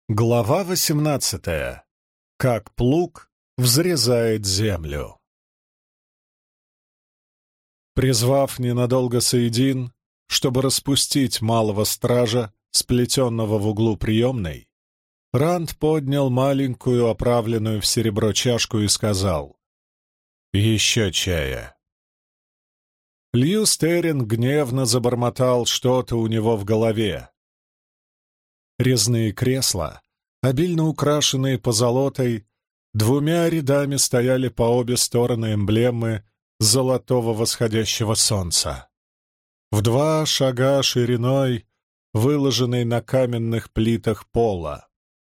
Глава 18. Как плуг взрезает землю. Призвав ненадолго Саидин, чтобы распустить малого стража, сплетенного в углу приемной, Ранд поднял маленькую, оправленную в серебро чашку и сказал: «Еще чая». Льюс Террин гневно забормотал что-то у него в голове. Резные кресла, обильно украшенные позолотой, двумя рядами стояли по обе стороны эмблемы золотого восходящего солнца. В 2 шага шириной, выложенной на каменных плитах пола.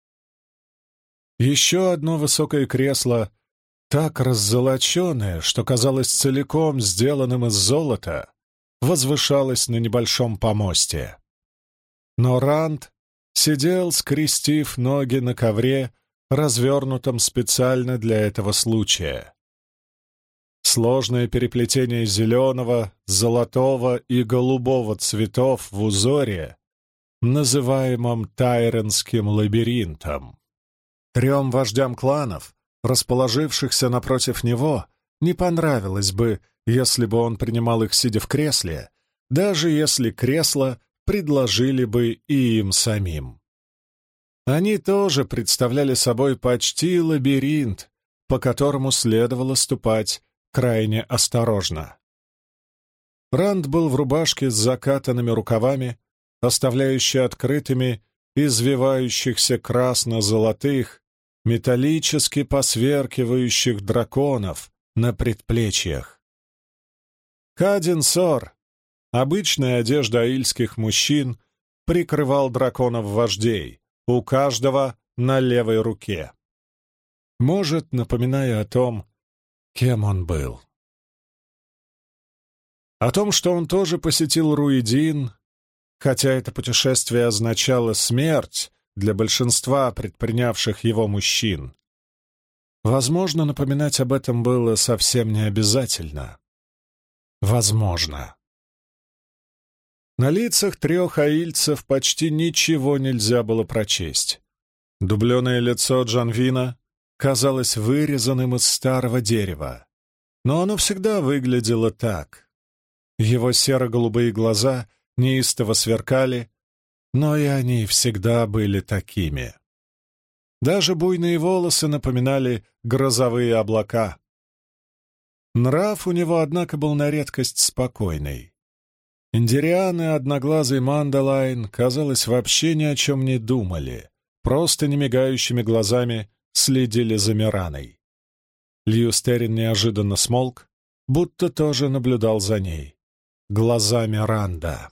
Еще одно высокое кресло, так раззолоченное, что казалось целиком сделанным из золота, возвышалось на небольшом помосте. Но Ранд сидел, скрестив ноги на ковре, развернутом специально для этого случая. Сложное переплетение зеленого, золотого и голубого цветов в узоре, называемом Тайренским лабиринтом. 3 вождям кланов, расположившихся напротив него, не понравилось бы, если бы он принимал их, сидя в кресле, даже если кресло предложили бы и им самим. Они тоже представляли собой почти лабиринт, по которому следовало ступать крайне осторожно. Ранд был в рубашке с закатанными рукавами, оставляющей открытыми извивающихся красно-золотых, металлически посверкивающих драконов на предплечьях. Каден-Сор, обычная одежда аильских мужчин, прикрывал драконов-вождей, у каждого на левой руке. Может, напоминая о том, кем он был. О том, что он тоже посетил Руидин, хотя это путешествие означало смерть для большинства предпринявших его мужчин. Возможно, напоминать об этом было совсем не обязательно. Возможно. На лицах 3 аильцев почти ничего нельзя было прочесть. Дубленое лицо Джанвина казалось вырезанным из старого дерева, но оно всегда выглядело так. Его серо-голубые глаза неистово сверкали, но и они всегда были такими. Даже буйные волосы напоминали грозовые облака. Нрав у него, однако, был на редкость спокойный. Индириан и одноглазый Мандалайн, казалось, вообще ни о чем не думали, просто немигающими глазами следили за Мираной. Льюс Террин неожиданно смолк, будто тоже наблюдал за ней. Глазами Ранда.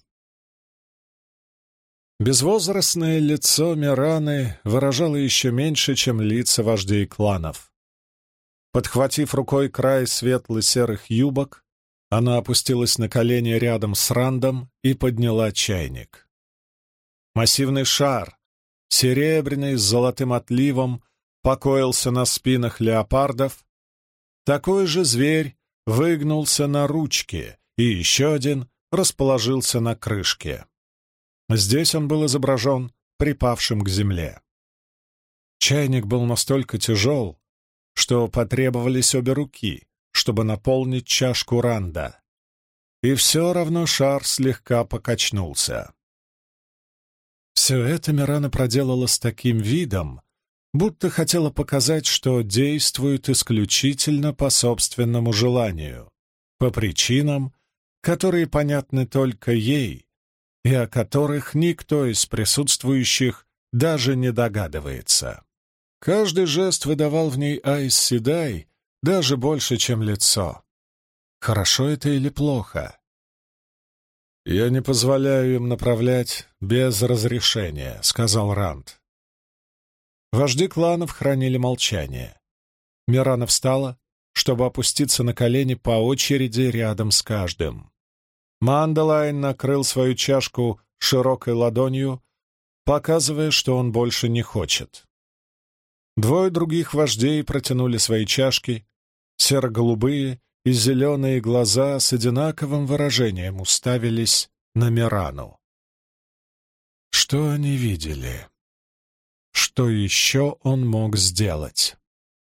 Безвозрастное лицо Мираны выражало еще меньше, чем лица вождей кланов. Подхватив рукой край светло-серых юбок, она опустилась на колени рядом с Рандом и подняла чайник. Массивный шар, серебряный с золотым отливом, покоился на спинах леопардов. Такой же зверь выгнулся на ручке, и еще один расположился на крышке. Здесь он был изображен припавшим к земле. Чайник был настолько тяжел, что потребовались обе руки, чтобы наполнить чашку Ранда. И все равно шар слегка покачнулся. Все это Мирана проделала с таким видом, будто хотела показать, что действует исключительно по собственному желанию, по причинам, которые понятны только ей и о которых никто из присутствующих даже не догадывается. Каждый жест выдавал в ней Айс Седай даже больше, чем лицо. Хорошо это или плохо? «Я не позволяю им направлять без разрешения», — сказал Ранд. Вожди кланов хранили молчание. Мирана встала, чтобы опуститься на колени по очереди рядом с каждым. Мандалайн накрыл свою чашку широкой ладонью, показывая, что он больше не хочет. 2 других вождей протянули свои чашки, серо-голубые и зеленые глаза с одинаковым выражением уставились на Мирану. Что они видели? что еще он мог сделать.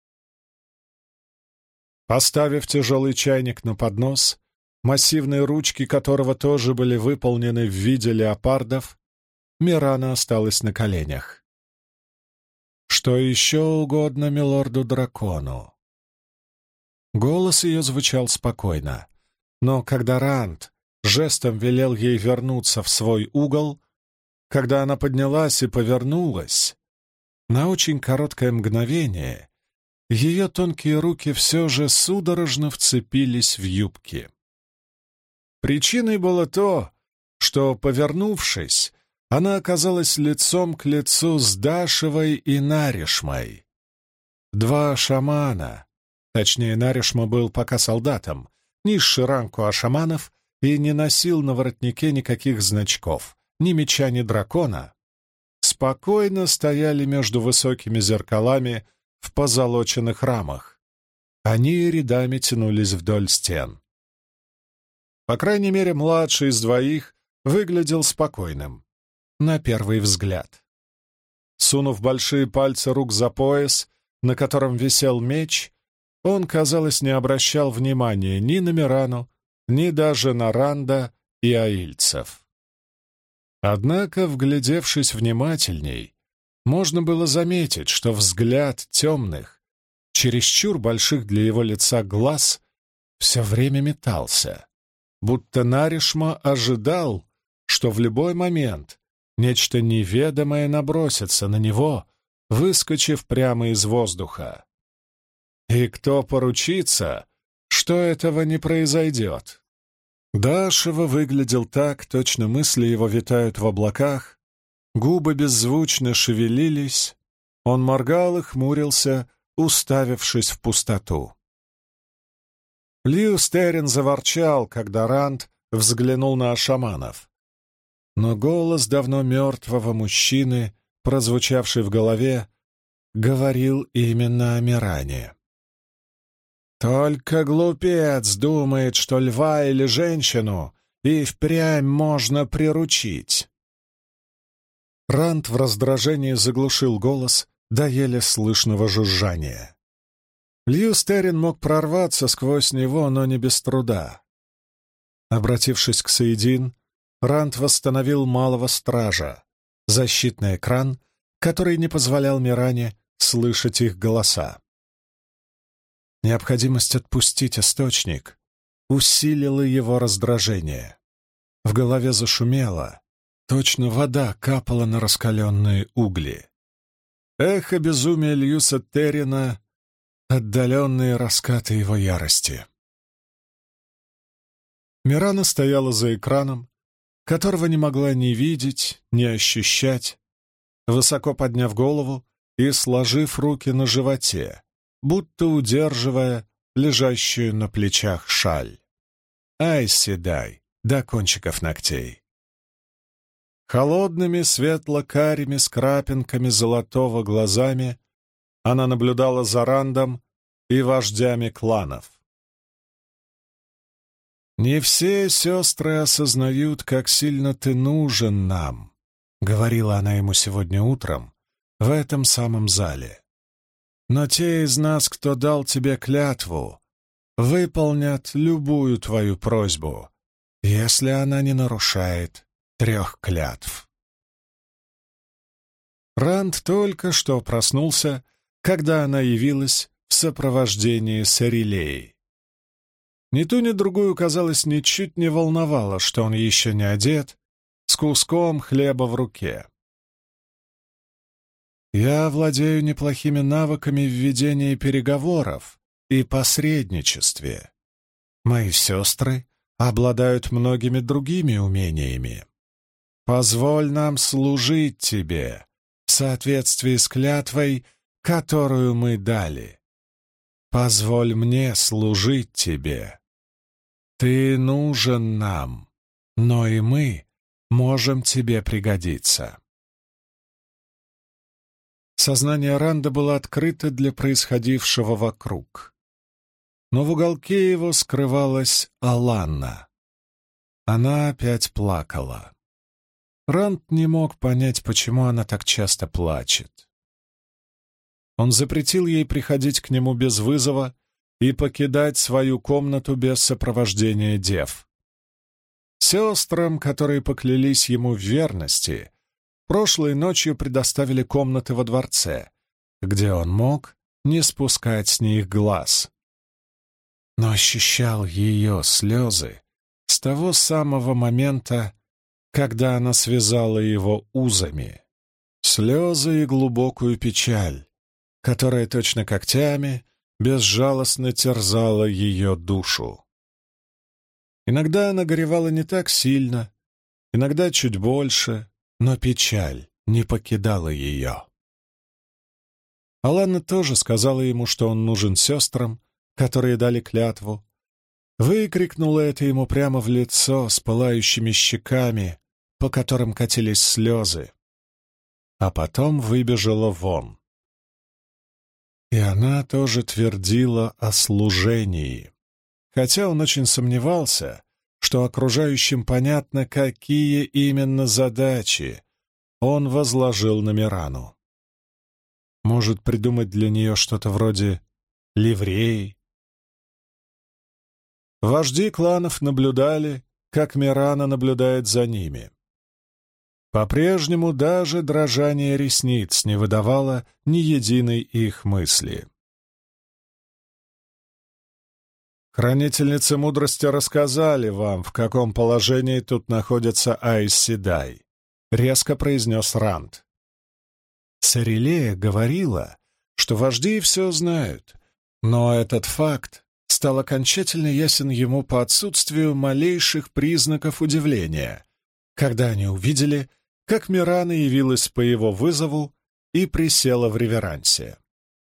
Поставив тяжелый чайник на поднос, массивные ручки которого тоже были выполнены в виде леопардов, Мирана осталась на коленях. «Что еще угодно милорду-дракону?» Голос ее звучал спокойно, но когда Ранд жестом велел ей вернуться в свой угол, когда она поднялась и повернулась, на очень короткое мгновение ее тонкие руки все же судорожно вцепились в юбки. Причиной было то, что, повернувшись, она оказалась лицом к лицу с Дашевой и Наришмой. Два шамана, точнее, Наришма был пока солдатом, низший ранг у ашаманов, и не носил на воротнике никаких значков, ни меча, ни дракона, спокойно стояли между высокими зеркалами в позолоченных рамах. Они рядами тянулись вдоль стен. По крайней мере, младший из двоих выглядел спокойным, на первый взгляд. Сунув большие пальцы рук за пояс, на котором висел меч, он, казалось, не обращал внимания ни на Мирану, ни даже на Ранда и аильцев. Однако, вглядевшись внимательней, можно было заметить, что взгляд темных, чересчур больших для его лица глаз, все время метался, будто Наришма ожидал, что в любой момент нечто неведомое набросится на него, выскочив прямо из воздуха. И кто поручится, что этого не произойдет? Дашева выглядел так, точно мысли его витают в облаках, губы беззвучно шевелились, он моргал и хмурился, уставившись в пустоту. Льюс Террин заворчал, когда Ранд взглянул на шаманов. Но голос давно мертвого мужчины, прозвучавший в голове, говорил именно о Миране. Только глупец думает, что льва или женщину и впрямь можно приручить. Ранд в раздражении заглушил голос до еле слышного жужжания. Льюс Террин мог прорваться сквозь него, но не без труда. Обратившись к Саидин, Ранд восстановил малого стража, защитный экран, который не позволял Миране слышать их голоса. Необходимость отпустить источник усилила его раздражение. В голове зашумело, точно вода капала на раскаленные угли. Эхо безумия Льюса Террина, отдаленные раскаты его ярости. Мирана стояла за экраном, которого не могла ни видеть, ни ощущать, высоко подняв голову и сложив руки на животе, будто удерживая лежащую на плечах шаль. Айс седай, до кончиков ногтей. Холодными светло-карими с крапинками золотого глазами она наблюдала за Рандом и вождями кланов. «Не все сестры осознают, как сильно ты нужен нам», — говорила она ему сегодня утром в этом самом зале. «Но те из нас, кто дал тебе клятву, выполнят любую твою просьбу, если она не нарушает 3 клятв». Ранд только что проснулся, когда она явилась в сопровождении Сарилеи. Ни ту, ни другую, казалось, ничуть не волновало, что он еще не одет, с куском хлеба в руке. «Я владею неплохими навыками в ведении переговоров и посредничестве. Мои сестры обладают многими другими умениями. Позволь нам служить тебе в соответствии с клятвой, которую мы дали. Позволь мне служить тебе. Ты нужен нам, но и мы можем тебе пригодиться». Сознание Ранда было открыто для происходившего вокруг. Но в уголке его скрывалась Аланна. Она опять плакала. Ранд не мог понять, почему она так часто плачет. Он запретил ей приходить к нему без вызова и покидать свою комнату без сопровождения дев. Сестрам, которые поклялись ему в верности, прошлой ночью предоставили комнаты во дворце, где он мог не спускать с них глаз. Но ощущал ее слезы с того самого момента, когда она связала его узами. Слезы и глубокую печаль, которая точно когтями безжалостно терзала ее душу. Иногда она горевала не так сильно, иногда чуть больше, но печаль не покидала ее. Алана тоже сказала ему, что он нужен сестрам, которые дали клятву, выкрикнула это ему прямо в лицо с пылающими щеками, по которым катились слезы, а потом выбежала вон. И она тоже твердила о служении, хотя он очень сомневался, что окружающим понятно, какие именно задачи он возложил на Мирану. Может, придумать для нее что-то вроде ливреи? Вожди кланов наблюдали, как Мирана наблюдает за ними. По-прежнему даже дрожание ресниц не выдавало ни единой их мысли. «Хранительницы мудрости рассказали вам, в каком положении тут находится Айс Седай», — резко произнес Ранд. Сарилея говорила, что вожди все знают, но этот факт стал окончательно ясен ему по отсутствию малейших признаков удивления, когда они увидели, как Мирана явилась по его вызову и присела в реверансе.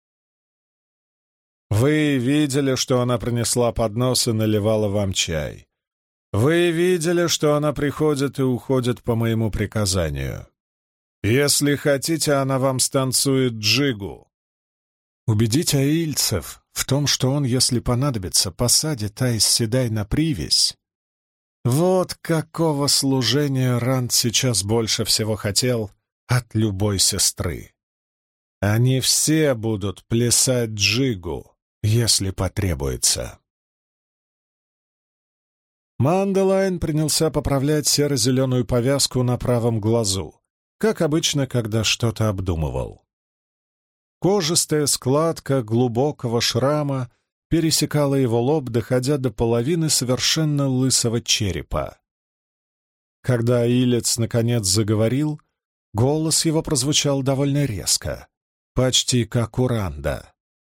«Вы видели, что она принесла поднос и наливала вам чай. Вы видели, что она приходит и уходит по моему приказанию. Если хотите, она вам станцует джигу». Убедить аильцев в том, что он, если понадобится, посадит Айс Седай на привязь. Вот какого служения Ранд сейчас больше всего хотел от любой сестры. Они все будут плясать джигу, если потребуется. Мандалайн принялся поправлять серо-зеленую повязку на правом глазу, как обычно, когда что-то обдумывал. Кожистая складка глубокого шрама пересекала его лоб, доходя до половины совершенно лысого черепа. Когда Аилец наконец заговорил, голос его прозвучал довольно резко, почти как у Ранда.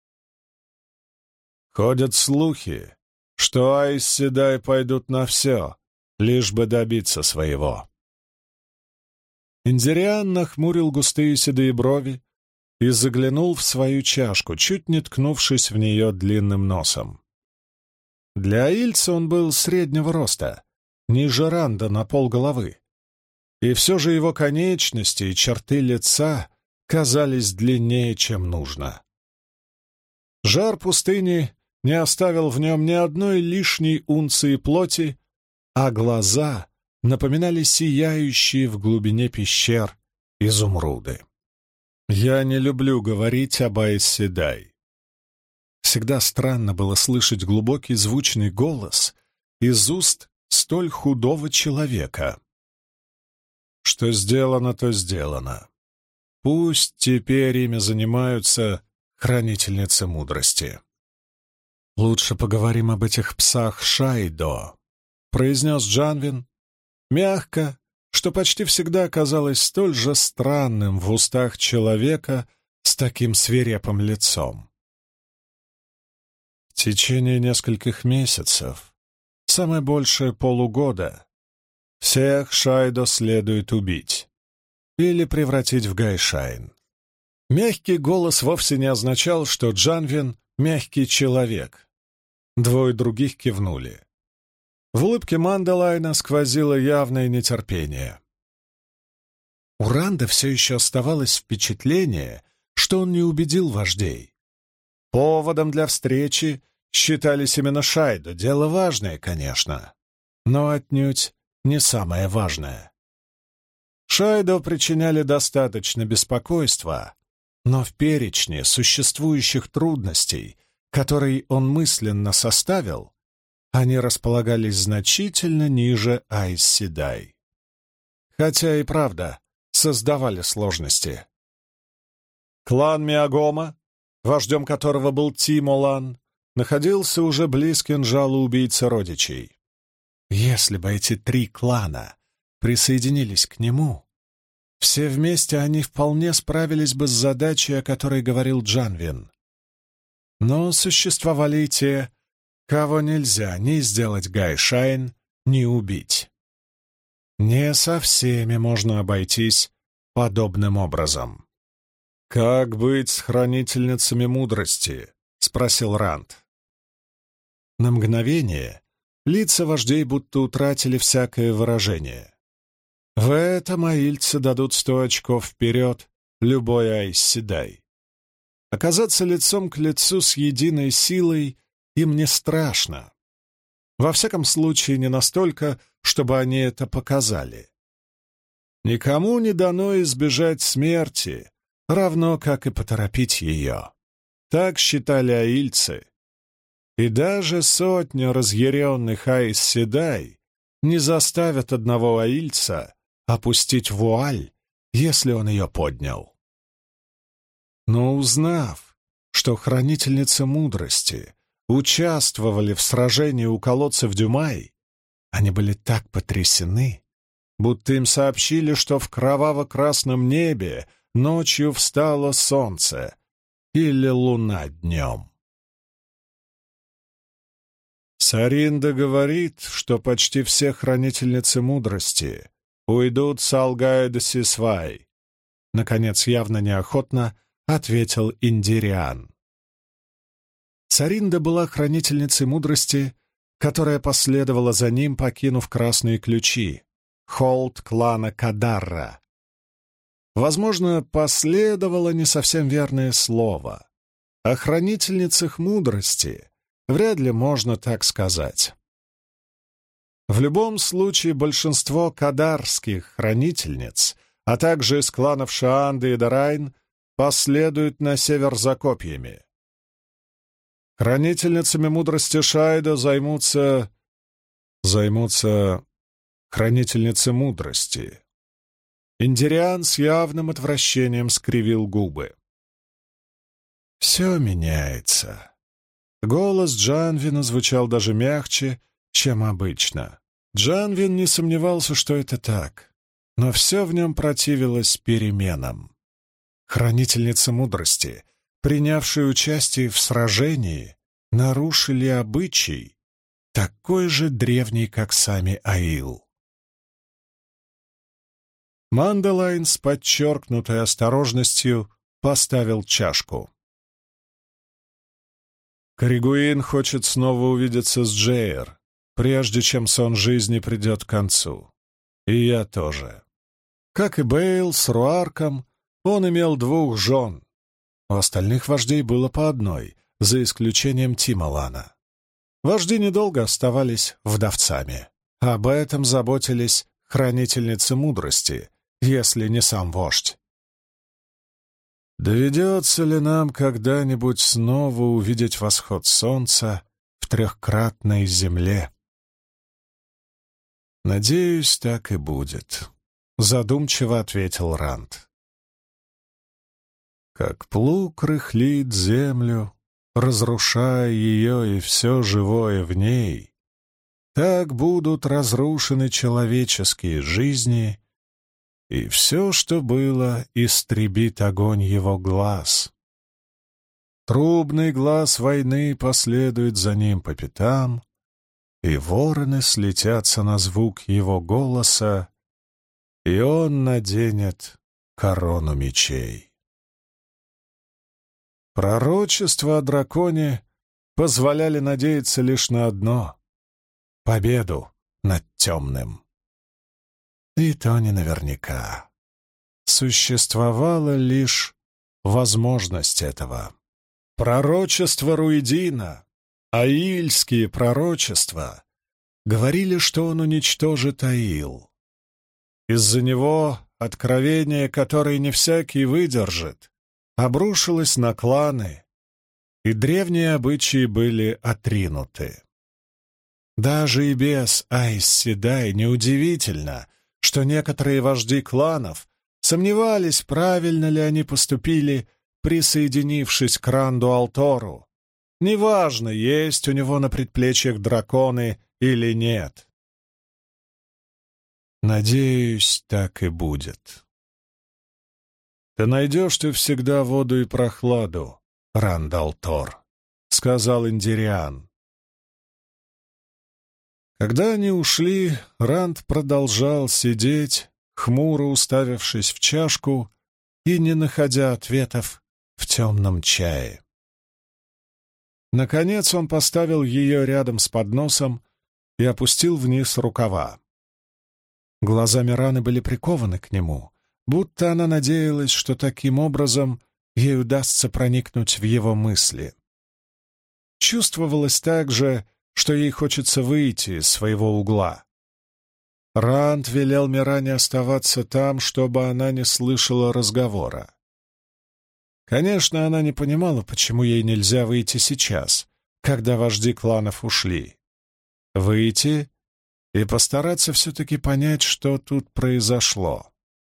«Ходят слухи, что Айс Седай пойдут на все, лишь бы добиться своего». Индириан нахмурил густые седые брови и заглянул в свою чашку, чуть не ткнувшись в нее длинным носом. Для аильца он был среднего роста, ниже Ранда на полголовы, и все же его конечности и черты лица казались длиннее, чем нужно. Жар пустыни не оставил в нем ни одной лишней унции плоти, а глаза напоминали сияющие в глубине пещер изумруды. «Я не люблю говорить об Айс Седай». Всегда странно было слышать глубокий звучный голос из уст столь худого человека. Что сделано, то сделано. Пусть теперь ими занимаются хранительницы мудрости. «Лучше поговорим об этих псах Шайдо», — произнес Джанвин, мягко, что почти всегда казалось столь же странным в устах человека с таким свирепым лицом. В течение нескольких месяцев, самое большее полугода, всех Шайдо следует убить или превратить в Гайшайн. Мягкий голос вовсе не означал, что Джанвин — мягкий человек. Двое других кивнули. В улыбке Мандалайна сквозило явное нетерпение. У Ранда все еще оставалось впечатление, что он не убедил вождей. Поводом для встречи считались именно Шайдо, дело важное, конечно, но отнюдь не самое важное. Шайдо причиняли достаточно беспокойства, Но в перечне существующих трудностей, который он мысленно составил, они располагались значительно ниже Айс-Седай. Хотя и правда создавали сложности. Клан Миагома, вождем которого был Тимолан, находился уже близ кинжала убийцы родичей. Если бы эти 3 клана присоединились к нему, все вместе они вполне справились бы с задачей, о которой говорил Джанвин. Но существовали и те, кого нельзя ни сделать Гайшайн, ни убить. Не со всеми можно обойтись подобным образом. «Как быть с хранительницами мудрости?» — спросил Ранд. На мгновение лица вождей будто утратили всякое выражение. В этом аильцы дадут 100 очков вперед любой Айс-Седай. Оказаться лицом к лицу с единой силой им не страшно. Во всяком случае, не настолько, чтобы они это показали. Никому не дано избежать смерти, равно как и поторопить ее. Так считали аильцы. И даже 100 разъяренных Айс-Седай не заставят одного аильца опустить вуаль, если он ее поднял. Но узнав, что хранительницы мудрости участвовали в сражении у колодцев Дюмай, они были так потрясены, будто им сообщили, что в кроваво-красном небе ночью встало солнце или луна днем. Саринда говорит, что почти все хранительницы мудрости уйдут с Алгайда-Сисвай. Наконец, явно неохотно ответил Индириан. Саринда была хранительницей мудрости, которая последовала за ним, покинув красные ключи, холд клана Кадарра. Возможно, последовало не совсем верное слово. О хранительницах мудрости вряд ли можно так сказать. В любом случае, большинство кадарских хранительниц, а также из кланов Шаанды и Дарайн, последуют на север за копьями. Хранительницами мудрости Шайда займутся хранительницы мудрости. Индириан с явным отвращением скривил губы. Все меняется. Голос Джанвина звучал даже мягче, чем обычно. Джанвин не сомневался, что это так, но все в нем противилось переменам. Хранительницы мудрости, принявшие участие в сражении, нарушили обычай, такой же древний, как сами Аил. Мандалайн с подчеркнутой осторожностью поставил чашку. Коригуин хочет снова увидеться с Джейр, прежде чем сон жизни придет к концу. И я тоже. Как и Бейл с Руарком, он имел 2 жен. У остальных вождей было по одной, за исключением Тимолана. Вожди недолго оставались вдовцами. Об этом заботились хранительницы мудрости, если не сам вождь. Доведется ли нам когда-нибудь снова увидеть восход солнца в 3-кратной земле? Надеюсь, так и будет, — задумчиво ответил Ранд. Как плуг рыхлит землю, разрушая ее и все живое в ней, так будут разрушены человеческие жизни, и все, что было, истребит огонь его глаз. Трубный глаз войны последует за ним по пятам, и вороны слетятся на звук его голоса, и он наденет корону мечей. Пророчества о драконе позволяли надеяться лишь на одно — победу над темным. И то не наверняка. Существовала лишь возможность этого. Пророчества Руидина, аильские пророчества, говорили, что он уничтожит Аил. Из-за него откровение, которое не всякий выдержит, обрушилась на кланы, и древние обычаи были отринуты. Даже и без Айс Седай неудивительно, что некоторые вожди кланов сомневались, правильно ли они поступили, присоединившись к Ранду Алтору. Неважно, есть у него на предплечьях драконы или нет. Надеюсь, так и будет. «Ты найдешь ты всегда воду и прохладу, Ранд Алтор», — сказал Индириан. Когда они ушли, Ранд продолжал сидеть, хмуро уставившись в чашку и не находя ответов в темном чае. Наконец он поставил ее рядом с подносом и опустил вниз рукава. Глаза Мираны были прикованы к нему, будто она надеялась, что таким образом ей удастся проникнуть в его мысли. Чувствовалось также, что ей хочется выйти из своего угла. Ранд велел Миране оставаться там, чтобы она не слышала разговора. Конечно, она не понимала, почему ей нельзя выйти сейчас, когда вожди кланов ушли. Выйти и постараться все-таки понять, что тут произошло.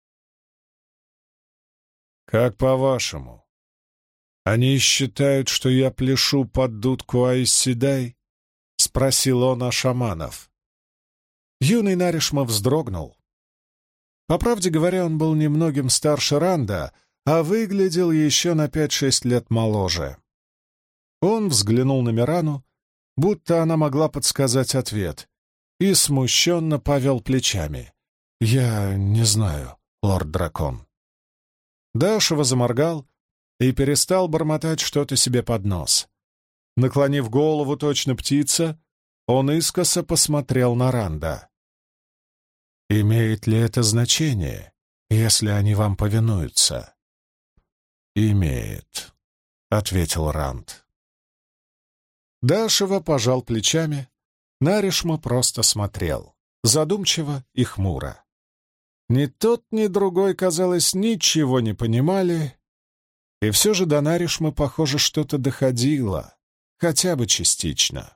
«Как по-вашему? Они считают, что я пляшу под дудку Айс Седай?» — спросил он о шаманов. Юный Наришма вздрогнул. По правде говоря, он был немногим старше Ранда, а выглядел еще на 5-6 лет моложе. Он взглянул на Мирану, будто она могла подсказать ответ, и смущенно повел плечами. «Я не знаю, лорд-дракон». Дашева заморгал и перестал бормотать что-то себе под нос. Наклонив голову, точно птица, он искоса посмотрел на Ранда. «Имеет ли это значение, если они вам повинуются?» «Имеет», — ответил Ранд. Дашева пожал плечами, Наришма просто смотрел, задумчиво и хмуро. Ни тот, ни другой, казалось, ничего не понимали, и все же до Наришмы, похоже, что-то доходило, хотя бы частично.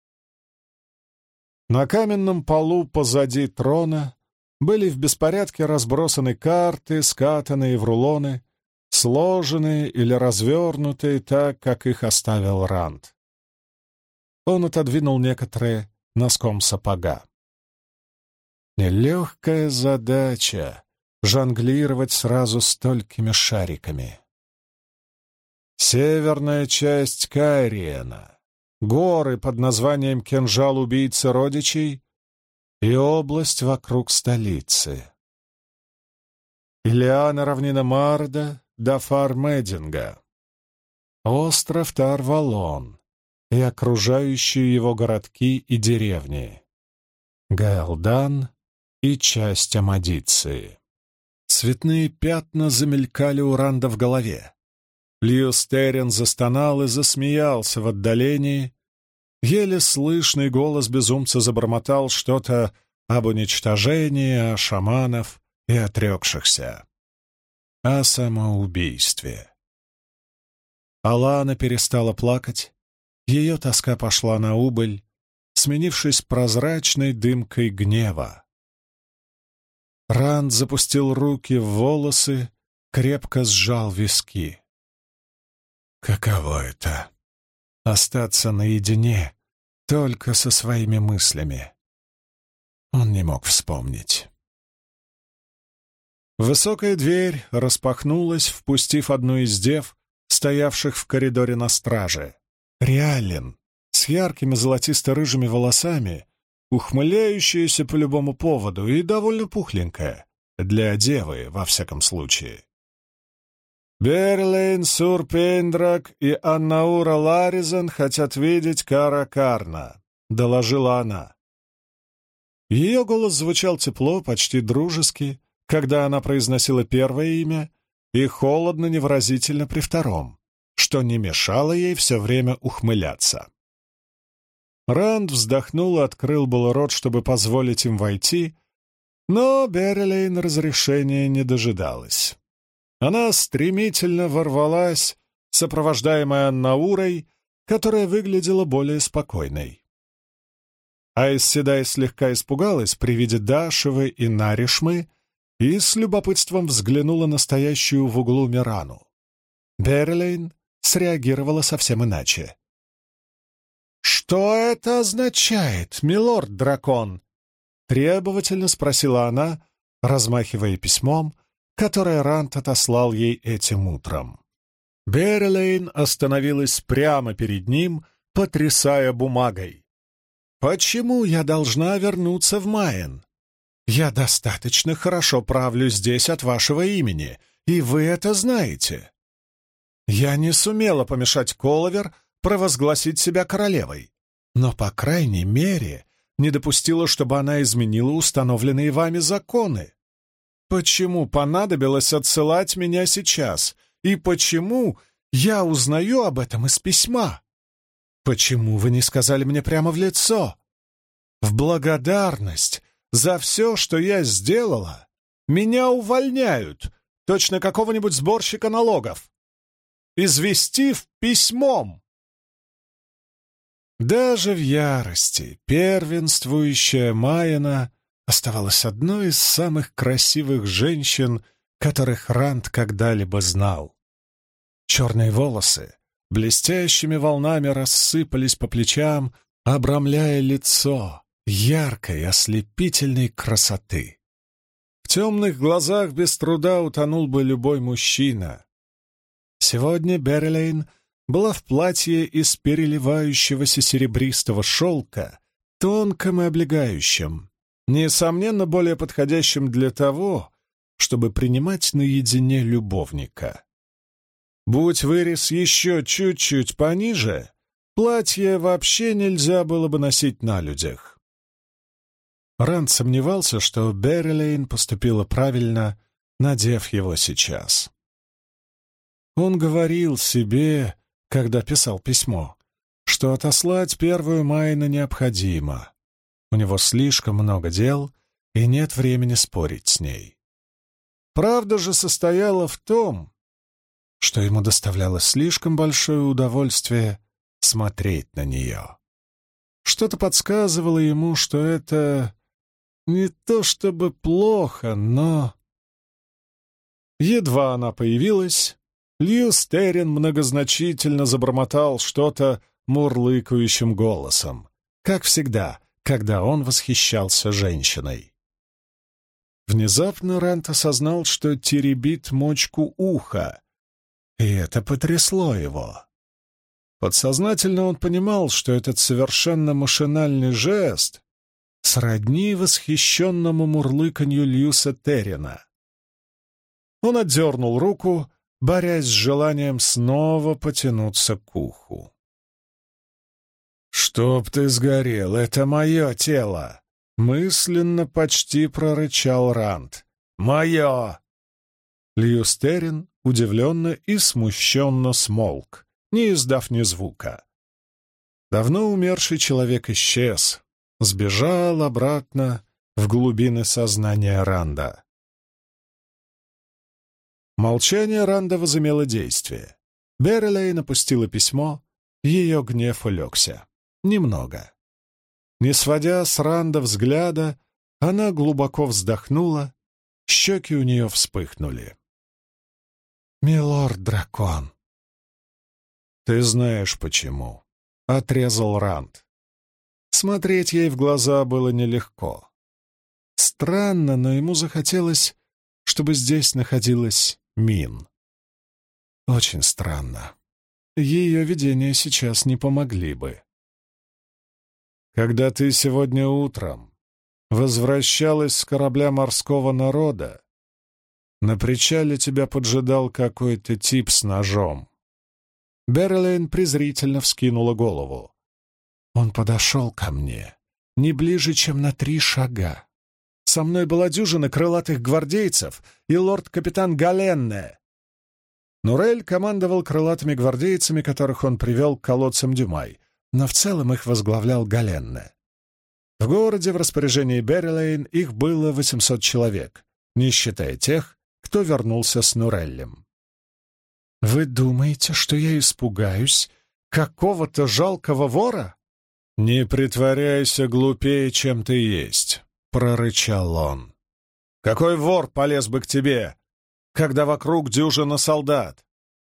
На каменном полу позади трона были в беспорядке разбросаны карты, скатанные в рулоны, сложенные или развернутые так, как их оставил Ранд. Он отодвинул некоторые носком сапога. Нелегкая задача — жонглировать сразу столькими шариками. Северная часть Кайриена, горы под названием Кинжал убийцы родичей и область вокруг столицы. Илиана, равнина Марда, Дафар Мединга, остров Тарвалон и окружающие его городки и деревни, Гаэлдан и часть Амадиции. Цветные пятна замелькали у Ранда в голове. Льюстерин застонал и засмеялся в отдалении. Еле слышный голос безумца забормотал что-то об уничтожении, о шаманов и отрекшихся, о самоубийстве. Алана перестала плакать, ее тоска пошла на убыль, сменившись прозрачной дымкой гнева. Ранд запустил руки в волосы, крепко сжал виски. Каково это — остаться наедине только со своими мыслями? Он не мог вспомнить. Высокая дверь распахнулась, впустив одну из дев, стоявших в коридоре на страже. Риаллин, с яркими золотисто-рыжими волосами, ухмыляющаяся по любому поводу и довольно пухленькая, для девы, во всяком случае. «Берлейн Сурпендрак и Аннаура Ларизен хотят видеть Кара Карна», — доложила она. Ее голос звучал тепло, почти дружески, когда она произносила первое имя, и холодно-невыразительно при втором, что не мешало ей все время ухмыляться. Ранд вздохнул и открыл было рот, чтобы позволить им войти, но Берлейн разрешения не дожидалась. Она стремительно ворвалась, сопровождаемая Аннаурой, которая выглядела более спокойной. Аис Седай слегка испугалась при виде Дашевы и Наришмы и с любопытством взглянула на стоящую в углу Мирану. Берлейн среагировала совсем иначе. «Что это означает, милорд-дракон?» — требовательно спросила она, размахивая письмом, которое Рант отослал ей этим утром. Берлейн остановилась прямо перед ним, потрясая бумагой. «Почему я должна вернуться в Майен? Я достаточно хорошо правлю здесь от вашего имени, и вы это знаете. Я не сумела помешать Коловер провозгласить себя королевой, но, по крайней мере, не допустила, чтобы она изменила установленные вами законы. Почему понадобилось отсылать меня сейчас, и почему я узнаю об этом из письма? Почему вы не сказали мне прямо в лицо? В благодарность за все, что я сделала, меня увольняют, точно какого-нибудь сборщика налогов, известив письмом». Даже в ярости первенствующая Майена оставалась одной из самых красивых женщин, которых Рант когда-либо знал. Черные волосы блестящими волнами рассыпались по плечам, обрамляя лицо яркой, ослепительной красоты. В темных глазах без труда утонул бы любой мужчина. Сегодня Берлейн была в платье из переливающегося серебристого шелка, тонком и облегающем, несомненно, более подходящим для того, чтобы принимать наедине любовника. Будь вырез еще чуть-чуть пониже, платье вообще нельзя было бы носить на людях. Ранд сомневался, что Берлейн поступила правильно, надев его сейчас. Он говорил себе, когда писал письмо, что отослать первую Майена необходимо. У него слишком много дел, и нет времени спорить с ней. Правда же состояла в том, что ему доставляло слишком большое удовольствие смотреть на нее. Что-то подсказывало ему, что это не то чтобы плохо, но... Едва она появилась, Льюс Террин многозначительно забормотал что-то мурлыкающим голосом, как всегда, когда он восхищался женщиной. Внезапно Рант осознал, что теребит мочку уха, и это потрясло его. Подсознательно он понимал, что этот совершенно машинальный жест сродни восхищенному мурлыканью Льюса Террина. Он отдернул руку, борясь с желанием снова потянуться к уху. «Чтоб ты сгорел, это мое тело!» — мысленно почти прорычал Рант. «Мое!» Льюс Террин удивленно и смущенно смолк, не издав ни звука. Давно умерший человек исчез, сбежал обратно в глубины сознания Ранда. Молчание Ранда возымело действие. Берлейн опустила письмо, ее гнев улегся. Немного. Не сводя с Ранда взгляда, она глубоко вздохнула, щеки у нее вспыхнули. «Милорд-дракон!» «Ты знаешь, почему», — отрезал Ранд. Смотреть ей в глаза было нелегко. Странно, но ему захотелось, чтобы здесь находилась Мин. Очень странно. Ее видения сейчас не помогли бы. Когда ты сегодня утром возвращалась с корабля морского народа, на причале тебя поджидал какой-то тип с ножом. Берлейн презрительно вскинула голову. Он подошел ко мне не ближе, чем на 3 шага. Со мной была дюжина крылатых гвардейцев и лорд-капитан Галенне. Нурель командовал крылатыми гвардейцами, которых он привел к колодцам Дюмай, но в целом их возглавлял Галенне. В городе в распоряжении Берлейн их было 800 человек, не считая тех, кто вернулся с Нуреллем. «Вы думаете, что я испугаюсь какого-то жалкого вора?» «Не притворяйся глупее, чем ты есть», — прорычал он. «Какой вор полез бы к тебе, когда вокруг дюжина солдат?»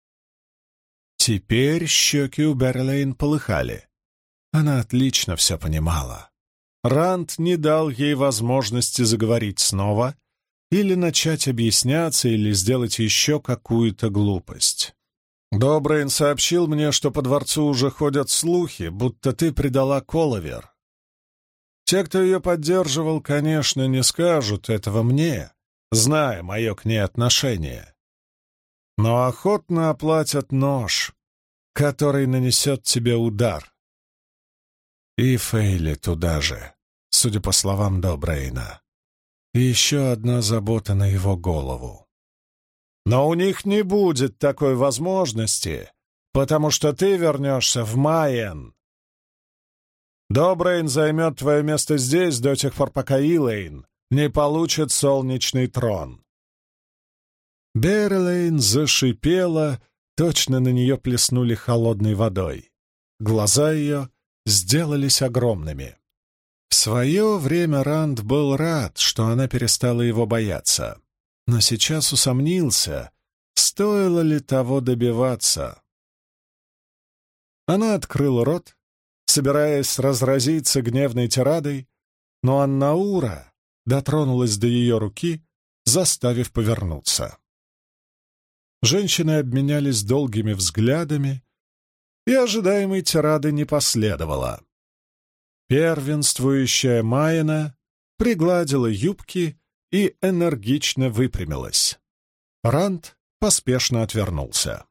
Теперь щеки у Берлейн полыхали. Она отлично все понимала. Ранд не дал ей возможности заговорить снова или начать объясняться, или сделать еще какую-то глупость. «Добрейн сообщил мне, что по дворцу уже ходят слухи, будто ты предала Коловер. Те, кто ее поддерживал, конечно, не скажут этого мне, зная мое к ней отношение, но охотно оплатят нож, который нанесет тебе удар. И Фейли туда же, судя по словам Добрейна. И еще одна забота на его голову. Но у них не будет такой возможности, потому что ты вернешься в Майен. Добрейн займет твое место здесь до тех пор, пока Илэйн не получит солнечный трон». Берлейн зашипела, точно на нее плеснули холодной водой. Глаза ее сделались огромными. В свое время Ранд был рад, что она перестала его бояться, но сейчас усомнился, стоило ли того добиваться. Она открыла рот, собираясь разразиться гневной тирадой, но Аннаура дотронулась до ее руки, заставив повернуться. Женщины обменялись долгими взглядами, и ожидаемой тирады не последовало. Первенствующая Майена пригладила юбки и энергично выпрямилась. Ранд поспешно отвернулся.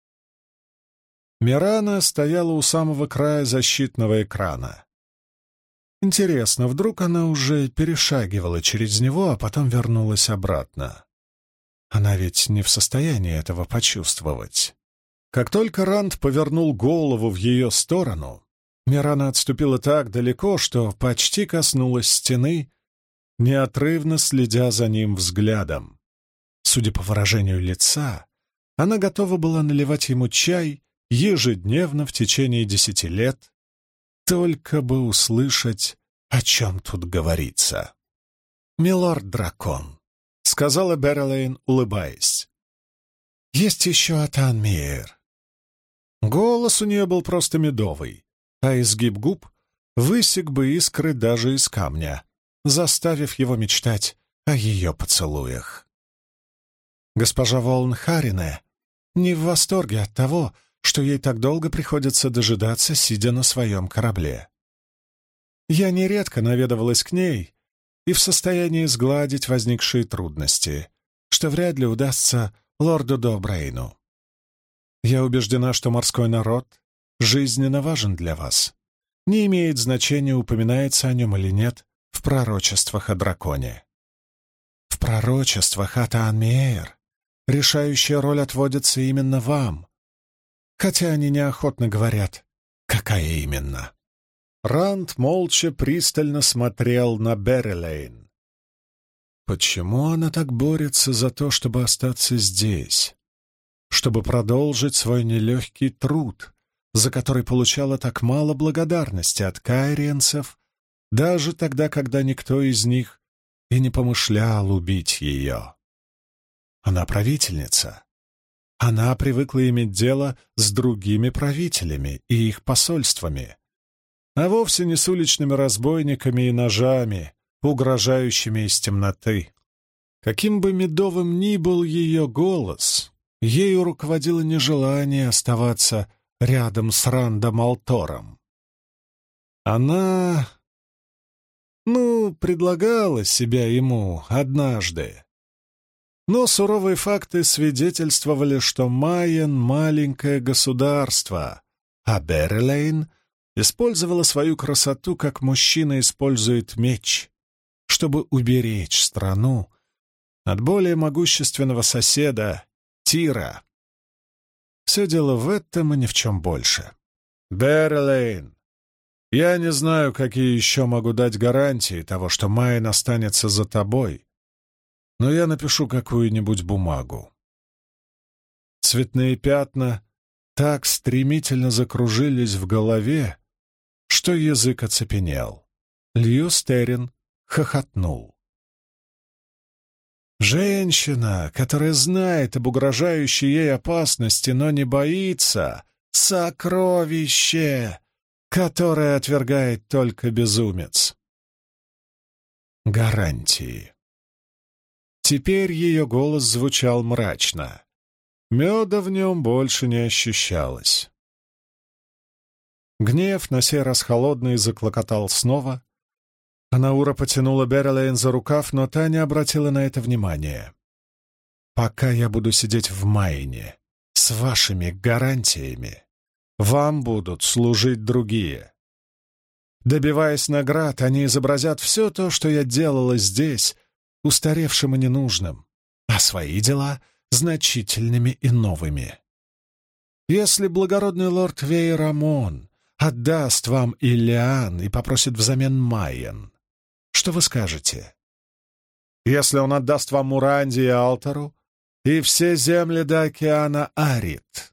Мирана стояла у самого края защитного экрана. Интересно, вдруг она уже перешагивала через него, а потом вернулась обратно? Она ведь не в состоянии этого почувствовать. Как только Ранд повернул голову в ее сторону, Мирана отступила так далеко, что почти коснулась стены, неотрывно следя за ним взглядом. Судя по выражению лица, она готова была наливать ему чай ежедневно в течение 10 лет, только бы услышать, о чем тут говорится. «Милорд-дракон», — сказала Берлейн, улыбаясь. «Есть еще Атан Мейер». Голос у нее был просто медовый, а изгиб губ высек бы искры даже из камня, заставив его мечтать о ее поцелуях. Госпожа Волн-Харине не в восторге от того, что ей так долго приходится дожидаться, сидя на своем корабле. Я нередко наведывалась к ней и в состоянии сгладить возникшие трудности, что вряд ли удастся лорду Добрейну. Я убеждена, что морской народ жизненно важен для вас. Не имеет значения, упоминается о нем или нет в пророчествах о драконе. В пророчествах Атан Мейер решающая роль отводится именно вам, хотя они неохотно говорят, какая именно. Ранд молча пристально смотрел на Берлейн. Почему она так борется за то, чтобы остаться здесь? Чтобы продолжить свой нелегкий труд, за который получала так мало благодарности от кайриенцев, даже тогда, когда никто из них и не помышлял убить ее. Она правительница. Она привыкла иметь дело с другими правителями и их посольствами, а вовсе не с уличными разбойниками и ножами, угрожающими из темноты. Каким бы медовым ни был ее голос, ею руководило нежелание оставаться рядом с Рандом Алтором. Она, предлагала себя ему однажды, но суровые факты свидетельствовали, что Майен — маленькое государство, а Берлейн использовала свою красоту, как мужчина использует меч, чтобы уберечь страну от более могущественного соседа Тира. Все дело в этом и ни в чем больше. Берлейн, я не знаю, какие еще могу дать гарантии того, что Майен останется за тобой, но я напишу какую-нибудь бумагу». Цветные пятна так стремительно закружились в голове, что язык оцепенел. Льюис Террин хохотнул. Женщина, которая знает об угрожающей ей опасности, но не боится, — сокровище, которое отвергает только безумец. Гарантии. Теперь ее голос звучал мрачно. Меда в нем больше не ощущалось. Гнев, на сей раз холодный, заклокотал снова. Анаура потянула Беррилейн за рукав, но та не обратила на это внимания. «Пока я буду сидеть в Майне с вашими гарантиями, вам будут служить другие. Добиваясь наград, они изобразят все то, что я делала здесь, устаревшим и ненужным, а свои дела — значительными и новыми. Если благородный лорд Вейрамон отдаст вам Иллиан и попросит взамен Майен, что вы скажете? Если он отдаст вам Муранди и Алтару и все земли до океана Арит?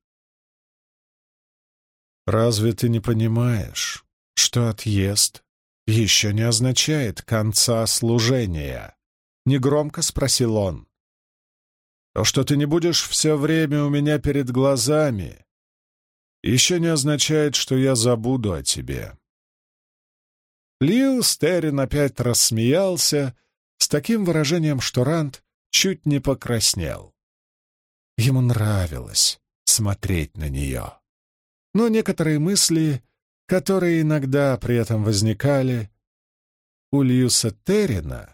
Разве ты не понимаешь, что отъезд еще не означает конца служения? Негромко спросил он. То, что ты не будешь все время у меня перед глазами, еще не означает, что я забуду о тебе. Льюис Террин опять рассмеялся с таким выражением, что Ранд чуть не покраснел. Ему нравилось смотреть на нее. Но некоторые мысли, которые иногда при этом возникали у Льюиса Террина,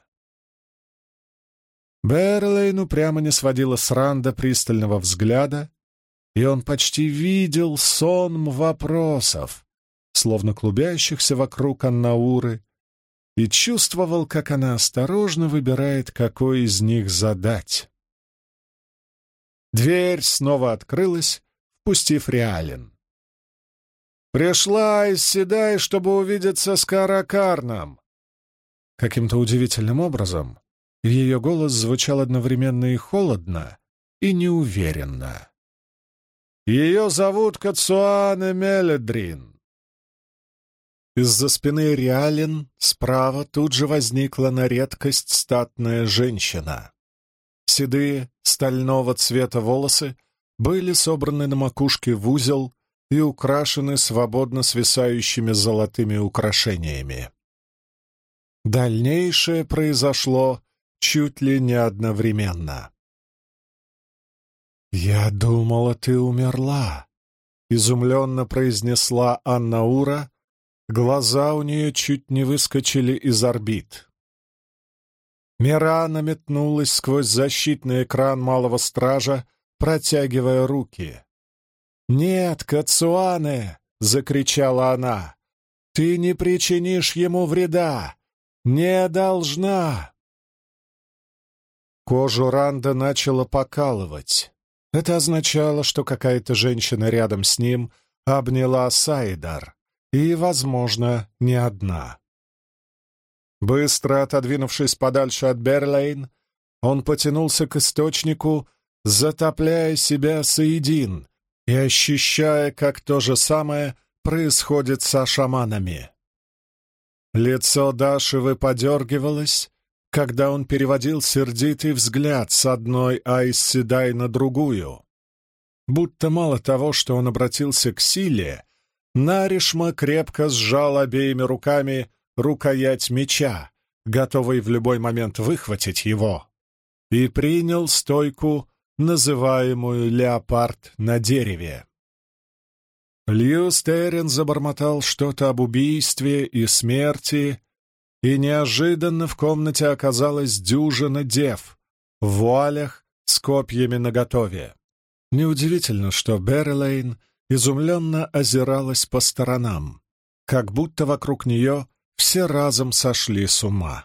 Беррилейн упрямо не сводила с Ранда пристального взгляда, и он почти видел сонм вопросов, словно клубящихся вокруг Аннауры, и чувствовал, как она осторожно выбирает, какой из них задать. Дверь снова открылась, впустив Риалин. «Пришла из Седай, чтобы увидеться с Каракарном!» Каким-то удивительным образом ее голос звучал одновременно и холодно, и неуверенно. «Ее зовут Кацуане Меледрин». Из-за спины Риалин справа тут же возникла на редкость статная женщина. Седые, стального цвета волосы были собраны на макушке в узел и украшены свободно свисающими золотыми украшениями. Дальнейшее произошло чуть ли не одновременно. «Я думала, ты умерла», — изумленно произнесла Аннаура. Глаза у нее чуть не выскочили из орбит. Мирана метнулась сквозь защитный экран малого стража, протягивая руки. «Нет, Кацуане!» — закричала она. «Ты не причинишь ему вреда! Не должна!» Кожу Ранда начало покалывать. Это означало, что какая-то женщина рядом с ним обняла Сайдар, и, возможно, не одна. Быстро отодвинувшись подальше от Беррилейн, он потянулся к источнику, затопляя себя соедин и ощущая, как то же самое происходит со шаманами. Лицо Дашивы подергивалось, когда он переводил сердитый взгляд с одной Айс Седай на другую. Будто мало того, что он обратился к силе, Наришма крепко сжал обеими руками рукоять меча, готовый в любой момент выхватить его, и принял стойку, называемую «леопард на дереве». Льюис Террин забормотал что-то об убийстве и смерти, и неожиданно в комнате оказалась дюжина дев в вуалях с копьями наготове. Неудивительно, что Беррилейн изумленно озиралась по сторонам, как будто вокруг нее все разом сошли с ума.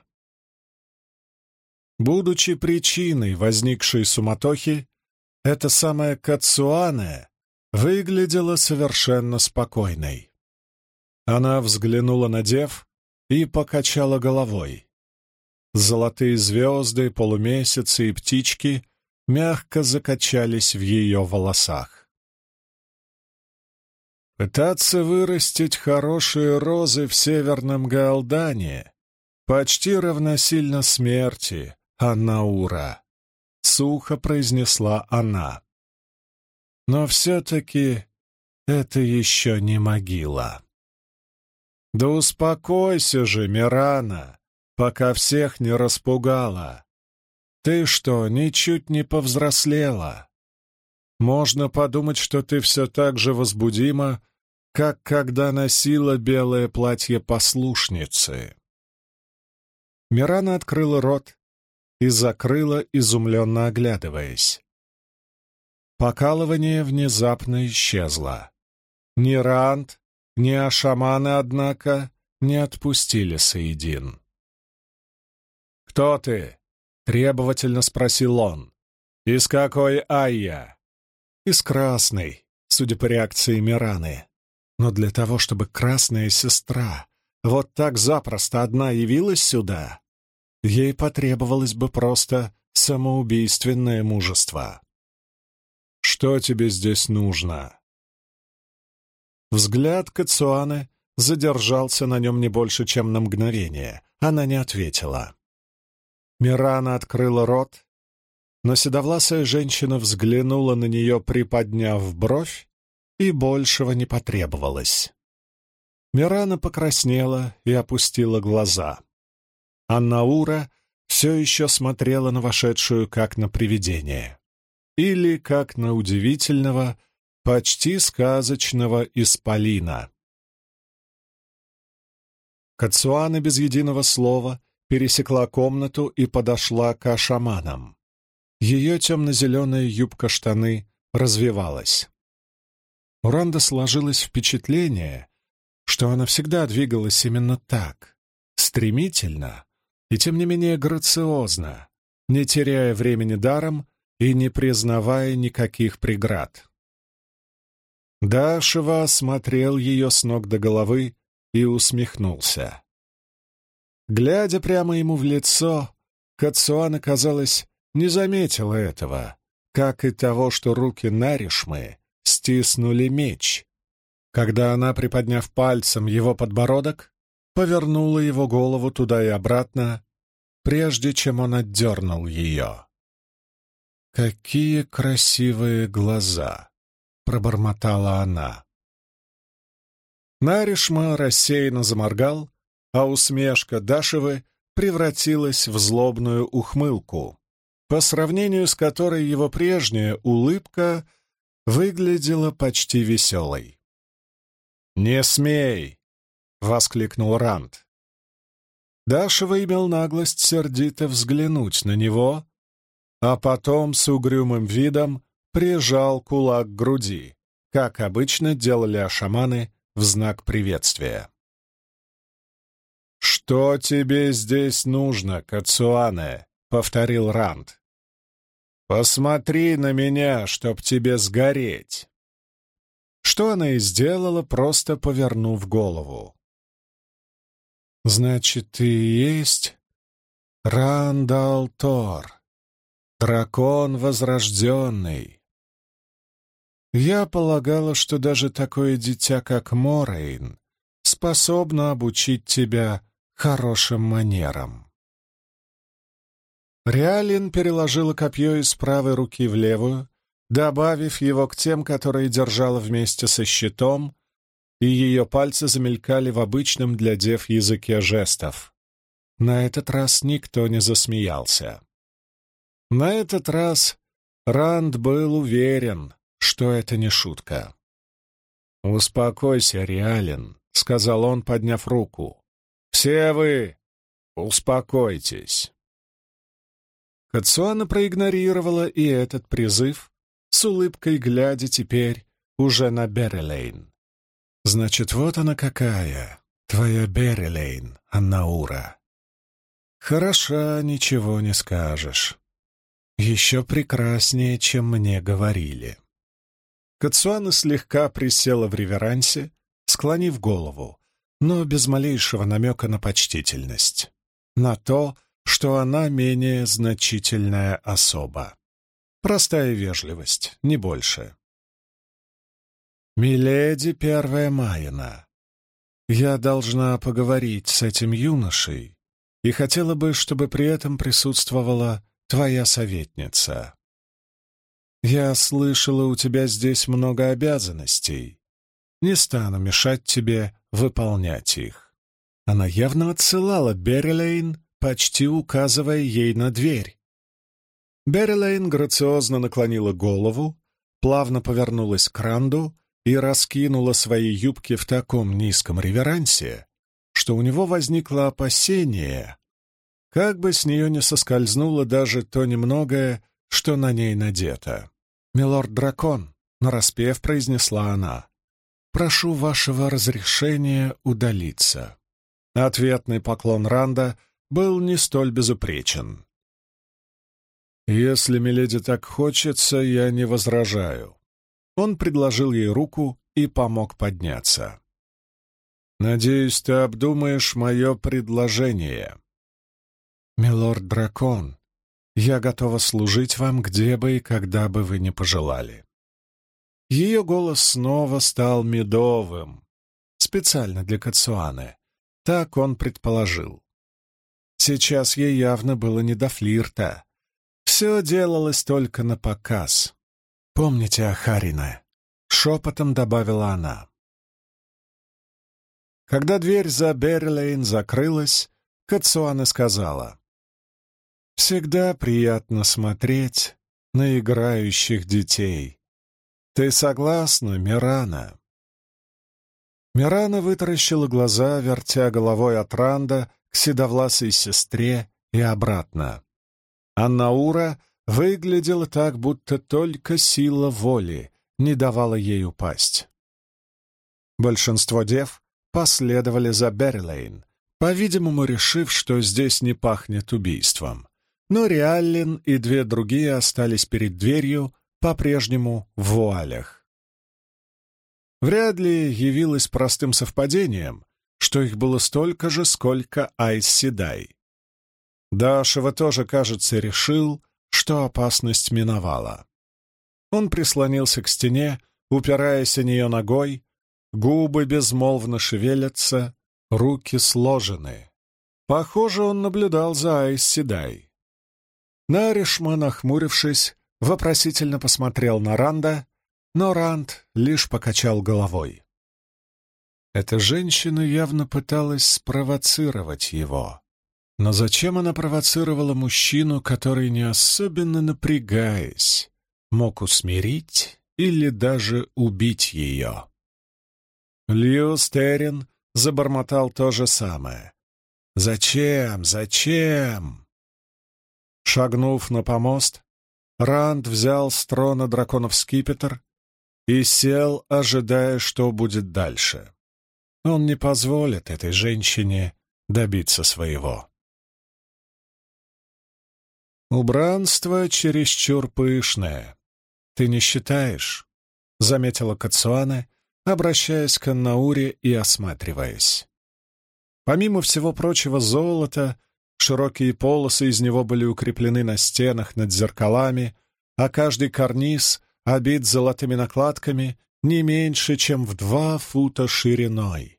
Будучи причиной возникшей суматохи, эта самая Кацуане выглядела совершенно спокойной. Она взглянула на дев и покачала головой. Золотые звезды, полумесяцы и птички мягко закачались в ее волосах. Пытаться вырастить хорошие розы в северном Гаалдане почти равносильно смерти, Аннаура, — сухо произнесла она. Но все-таки это еще не могила. Да успокойся же, Мирана, пока всех не распугала. Ты что, ничуть не повзрослела? Можно подумать, что ты все так же возбудима, как когда носила белое платье послушницы. Мирана открыла рот и закрыла, изумленно оглядываясь. Покалывание внезапно исчезло. Ни Ранд, ни ашаманы, однако, не отпустили Саидин. «Кто ты?» — требовательно спросил он. «Из какой Айя?» «Из Красной», судя по реакции Мираны. Но для того, чтобы Красная Сестра вот так запросто одна явилась сюда, ей потребовалось бы просто самоубийственное мужество. «Что тебе здесь нужно?» Взгляд Кацуаны задержался на нем не больше, чем на мгновение. Она не ответила. Мирана открыла рот, но седовласая женщина взглянула на нее, приподняв бровь, и большего не потребовалось. Мирана покраснела и опустила глаза. Аннаура все еще смотрела на вошедшую как на привидение. Или как на удивительного, почти сказочного исполина. Кацуана без единого слова пересекла комнату и подошла к ашаманам. Ее темно-зеленая юбка-штаны развивалась. У Ранда сложилось впечатление, что она всегда двигалась именно так, стремительно и, тем не менее, грациозно, не теряя времени даром и не признавая никаких преград. Дашева осмотрел ее с ног до головы и усмехнулся. Глядя прямо ему в лицо, Кацуана, казалось, не заметила этого, как и того, что руки Наришмы стиснули меч, когда она, приподняв пальцем его подбородок, повернула его голову туда и обратно, прежде чем он отдернул ее. «Какие красивые глаза!» — пробормотала она. Наришма рассеянно заморгал, а усмешка Дашевы превратилась в злобную ухмылку, по сравнению с которой его прежняя улыбка выглядела почти веселой. «Не смей!» — воскликнул Ранд. Дашева имел наглость сердито взглянуть на него, а потом с угрюмым видом прижал кулак к груди, как обычно делали ашаманы в знак приветствия. «Что тебе здесь нужно, Кацуане?» — повторил Ранд. «Посмотри на меня, чтоб тебе сгореть!» Что она и сделала, просто повернув голову. «Значит, ты и есть Рандалтор, дракон возрожденный. Я полагала, что даже такое дитя, как Морейн, способно обучить тебя хорошим манерам». Реалин переложила копье из правой руки в левую, добавив его к тем, которые держала вместе со щитом, и ее пальцы замелькали в обычном для дев языке жестов. На этот раз никто не засмеялся. На этот раз Ранд был уверен, что это не шутка. «Успокойся, Реалин», — сказал он, подняв руку. «Все вы успокойтесь». Кацуана проигнорировала и этот призыв, с улыбкой глядя теперь уже на Берелейн. «Значит, вот она какая, твоя Берелейн, Аннаура. Хороша, ничего не скажешь. Еще прекраснее, чем мне говорили». Кацуана слегка присела в реверансе, склонив голову, но без малейшего намека на почтительность, на то, что она менее значительная особа. Простая вежливость, не больше. «Миледи Первая Майена, я должна поговорить с этим юношей и хотела бы, чтобы при этом присутствовала твоя советница. Я слышала, у тебя здесь много обязанностей. Не стану мешать тебе выполнять их». Она явно отсылала Беррилейн, почти указывая ей на дверь. Беррилейн грациозно наклонила голову, плавно повернулась к Ранду и раскинула свои юбки в таком низком реверансе, что у него возникло опасение, как бы с нее не соскользнуло даже то немногое, что на ней надето. «Милорд-дракон», — нараспев произнесла она, — «прошу вашего разрешения удалиться». Ответный поклон Ранда был не столь безупречен. «Если миледи так хочется, я не возражаю». Он предложил ей руку и помог подняться. «Надеюсь, ты обдумаешь мое предложение». «Милорд-дракон, я готова служить вам где бы и когда бы вы ни пожелали». Ее голос снова стал медовым, специально для Кацуаны. Так он предположил. Сейчас ей явно было не до флирта. Все делалось только на показ. «Помните о Харине», — шепотом добавила она. Когда дверь за Беррилейн закрылась, Кацуана сказала: «Всегда приятно смотреть на играющих детей. Ты согласна, Мирана?» Мирана вытаращила глаза, вертя головой от Ранда к седовласой сестре и обратно. Аннаура выглядела так, будто только сила воли не давала ей упасть. Большинство дев последовали за Беррилейн, по-видимому, решив, что здесь не пахнет убийством. Но Риаллин и две другие остались перед дверью, по-прежнему в вуалях. Вряд ли явилось простым совпадением, что их было столько же, сколько Айс Седай. Дашева тоже, кажется, решил, что опасность миновала. Он прислонился к стене, упираясь о нее ногой, губы безмолвно шевелятся, руки сложены. Похоже, он наблюдал за Айс Седай. Наришма, нахмурившись, вопросительно посмотрел на Ранда, но Ранд лишь покачал головой. Эта женщина явно пыталась спровоцировать его. Но зачем она провоцировала мужчину, который, не особенно напрягаясь, мог усмирить или даже убить ее? Льюс Террин забормотал то же самое. «Зачем? Зачем?» Шагнув на помост, Ранд взял с трона драконов скипетр и сел, ожидая, что будет дальше. Он не позволит этой женщине добиться своего. «Убранство чересчур пышное. Ты не считаешь?» — заметила Кацуана, обращаясь к Аннауре и осматриваясь. Помимо всего прочего золота, широкие полосы из него были укреплены на стенах над зеркалами, а каждый карниз обит золотыми накладками не меньше, чем в 2 фута шириной.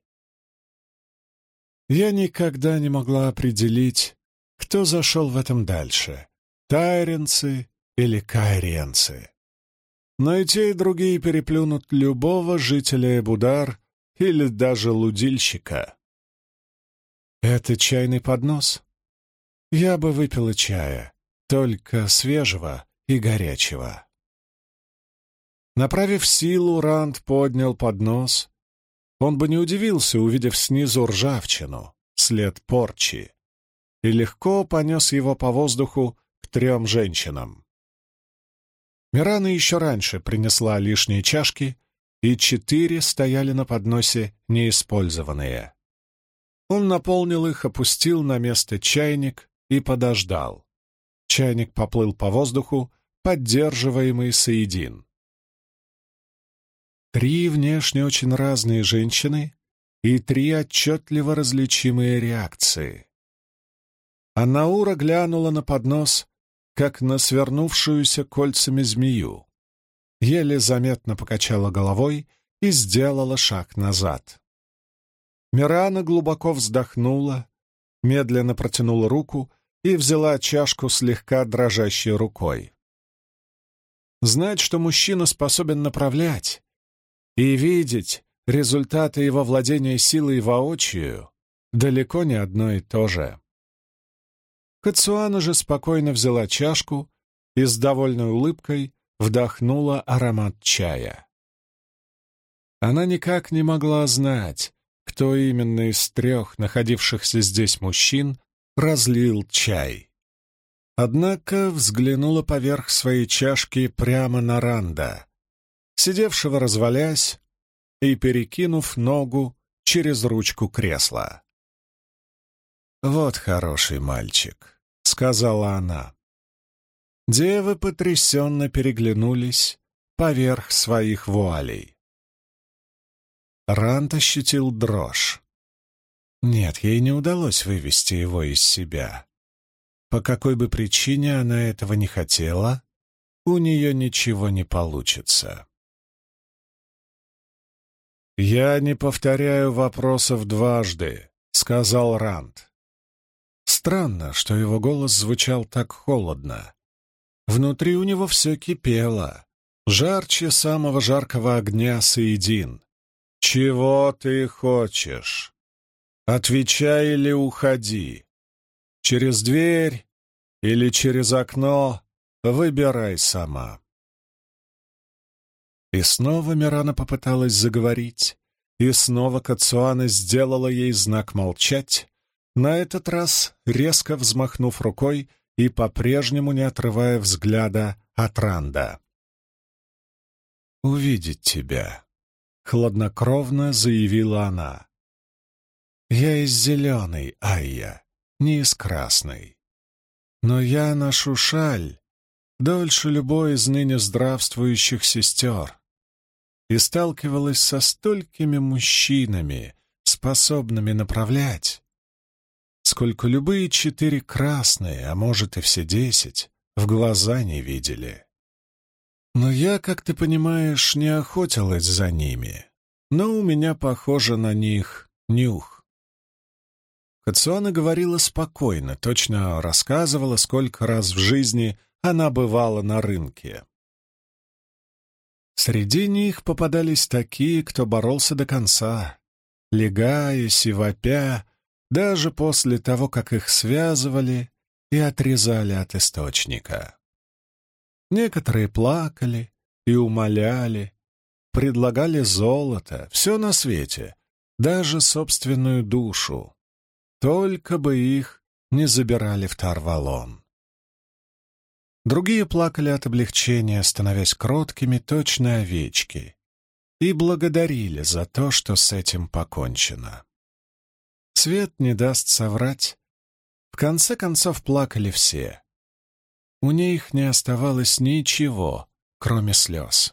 Я никогда не могла определить, кто зашел в этом дальше — тайренцы или кайренцы. Но и те, и другие переплюнут любого жителя Эбудар или даже лудильщика. Это чайный поднос. Я бы выпила чая, только свежего и горячего. Направив силу, Ранд поднял поднос. Он бы не удивился, увидев снизу ржавчину, след порчи, и легко понес его по воздуху к 3 женщинам. Мирана еще раньше принесла лишние чашки, и 4 стояли на подносе неиспользованные. Он наполнил их, опустил на место чайник и подождал. Чайник поплыл по воздуху, поддерживаемый Саидин. 3 внешне очень разные женщины и 3 отчетливо различимые реакции. а Наура глянула на поднос, как на свернувшуюся кольцами змею. Еле заметно покачала головой и сделала шаг назад. Мирана глубоко вздохнула, медленно протянула руку и взяла чашку слегка дрожащей рукой. Знать, что мужчина способен направлять, и видеть результаты его владения силой воочию, далеко не одно и то же. Кацуана же спокойно взяла чашку и с довольной улыбкой вдохнула аромат чая. Она никак не могла знать, кто именно из трех находившихся здесь мужчин разлил чай. Однако взглянула поверх своей чашки прямо на Ранда, сидевшего развалясь и перекинув ногу через ручку кресла. «Вот хороший мальчик», — сказала она. Девы потрясенно переглянулись поверх своих вуалей. Ранд ощутил дрожь. Нет, ей не удалось вывести его из себя. По какой бы причине она этого не хотела, у нее ничего не получится. «Я не повторяю вопросов дважды», — сказал Ранд. Странно, что его голос звучал так холодно. Внутри у него все кипело, жарче самого жаркого огня Саидин. «Чего ты хочешь? Отвечай или уходи. Через дверь или через окно выбирай сама». И снова Мирана попыталась заговорить, и снова Кацуана сделала ей знак молчать, на этот раз резко взмахнув рукой и по-прежнему не отрывая взгляда от Ранда. «Увидеть тебя», — хладнокровно заявила она. «Я из зеленой, Айя, не из красной. Но я ношу шаль дольше любой из ныне здравствующих сестер и сталкивалась со столькими мужчинами, способными направлять, сколько любые 4 красные, а может и все 10, в глаза не видели. Но я, как ты понимаешь, не охотилась за ними, но у меня, похоже, на них нюх». Кацуана говорила спокойно, точно рассказывала, сколько раз в жизни она бывала на рынке. Среди них попадались такие, кто боролся до конца, легаясь и вопя, даже после того, как их связывали и отрезали от источника. Некоторые плакали и умоляли, предлагали золото, все на свете, даже собственную душу, только бы их не забирали в Тарвалон. Другие плакали от облегчения, становясь кроткими, точно овечки, и благодарили за то, что с этим покончено. Свет не даст соврать. В конце концов плакали все. У них не оставалось ничего, кроме слез.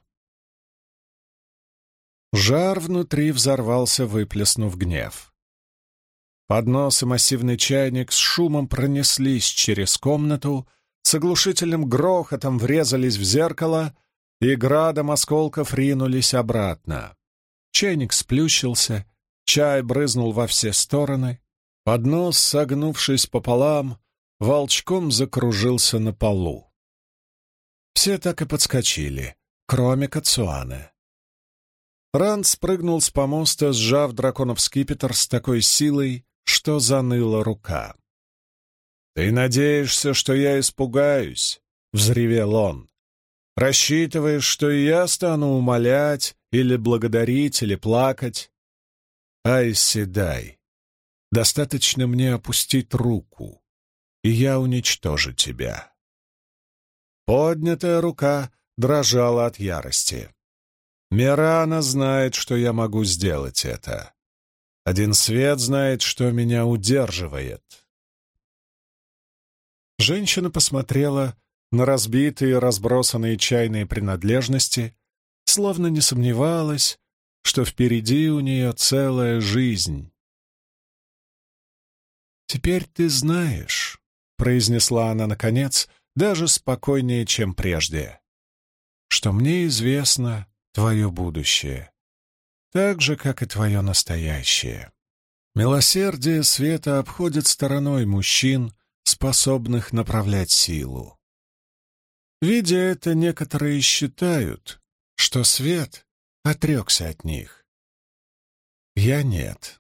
Жар внутри взорвался, выплеснув гнев. Поднос и массивный чайник с шумом пронеслись через комнату, с оглушительным грохотом врезались в зеркало и градом осколков ринулись обратно. Чайник сплющился, чай брызнул во все стороны, поднос, согнувшись пополам, волчком закружился на полу. Все так и подскочили, кроме Кацуаны. Ранд спрыгнул с помоста, сжав драконов скипетр с такой силой, что заныла рука. «Ты надеешься, что я испугаюсь?» — взревел он. «Рассчитываешь, что и я стану умолять, или благодарить, или плакать? Ай, седай! Достаточно мне опустить руку, и я уничтожу тебя». Поднятая рука дрожала от ярости. Мирана знает, что я могу сделать это. Один свет знает, что меня удерживает. Женщина посмотрела на разбитые и разбросанные чайные принадлежности, словно не сомневалась, что впереди у нее целая жизнь. «Теперь ты знаешь, — произнесла она наконец, даже спокойнее, чем прежде, — «что мне известно твое будущее, так же, как и твое настоящее. Милосердие света обходит стороной мужчин, способных направлять силу. Видя это, некоторые считают, что свет отрекся от них. Я нет.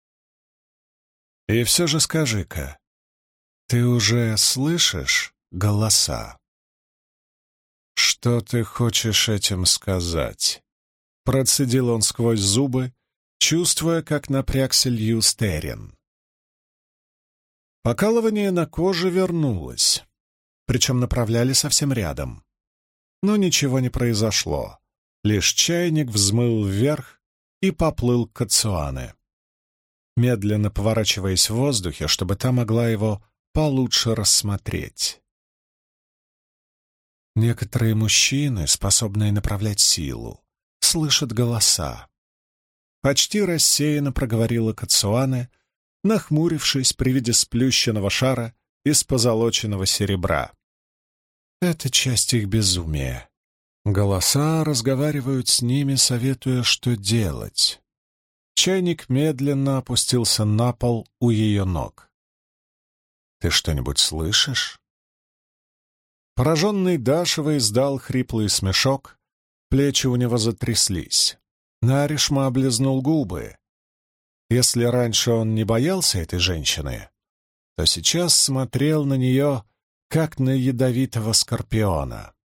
И все же скажи-ка, ты уже слышишь голоса?» «Что ты хочешь этим сказать?» Процедил он сквозь зубы, чувствуя, как напрягся Лью Стерин. Покалывание на коже вернулось, причем направляли совсем рядом. Но ничего не произошло, лишь чайник взмыл вверх и поплыл к Кацуане, медленно поворачиваясь в воздухе, чтобы та могла его получше рассмотреть. Некоторые мужчины, способные направлять силу, слышат голоса. Почти рассеянно проговорила Кацуане, нахмурившись при виде сплющенного шара из позолоченного серебра. Это часть их безумия. Голоса разговаривают с ними, советуя, что делать. Чайник медленно опустился на пол у ее ног. «Ты что-нибудь слышишь?» Пораженный Дашева издал хриплый смешок, плечи у него затряслись. Наришма облизнул губы. Если раньше он не боялся этой женщины, то сейчас смотрел на нее, как на ядовитого скорпиона.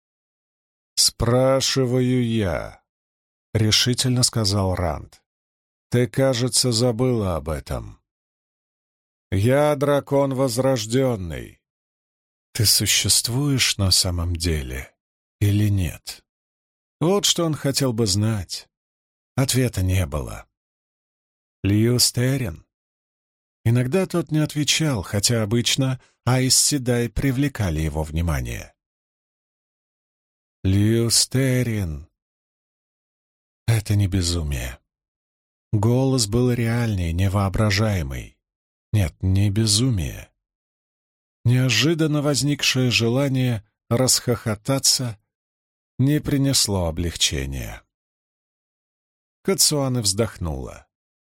«Спрашиваю я», — решительно сказал Ранд. «Ты, кажется, забыла об этом. Я дракон возрожденный. Ты существуешь на самом деле или нет?» Вот что он хотел бы знать. Ответа не было. Лью Стерин? Иногда тот не отвечал, хотя обычно Айс Седай привлекали его внимание. Лью Стерин. Это не безумие. Голос был реальный, невоображаемый. Нет, не безумие. Неожиданно возникшее желание расхохотаться не принесло облегчения. Кацуане вздохнула.